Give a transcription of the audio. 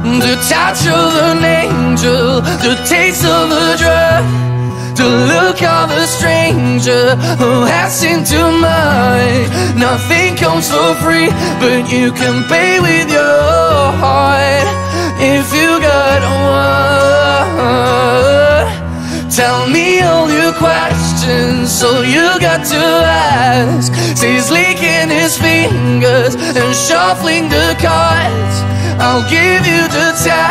the touch of an angel, the taste of a drug, the look of a stranger who has into mind. Nothing comes for free, but you can pay with your heart if you got one. Tell me all your questions, so you got to ask. He's licking his fingers and shuffling the cards. I'll give you the time.